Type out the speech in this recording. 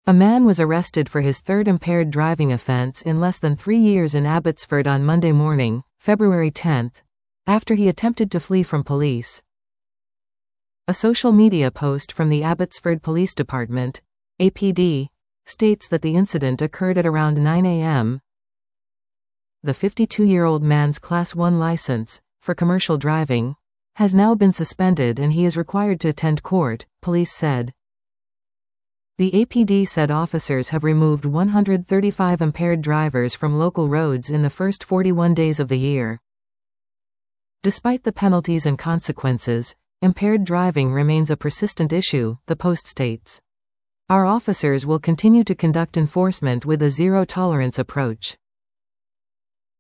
A man was arrested for his third impaired driving offense in less than 3 years in Abbotsford on Monday morning, February 10, after he attempted to flee from police. A social media post from the Abbotsford Police Department, APD, states that the incident occurred at around 9 a.m. The 52-year-old man's Class 1 license, for commercial driving, has now been suspended and he is required to attend court, police said. The APD said officers have removed 135 impaired drivers from local roads in the first 41 days of the year. Despite the penalties and consequences, impaired driving remains a persistent issue, the post states. Our officers will continue to conduct enforcement with a zero-tolerance approach.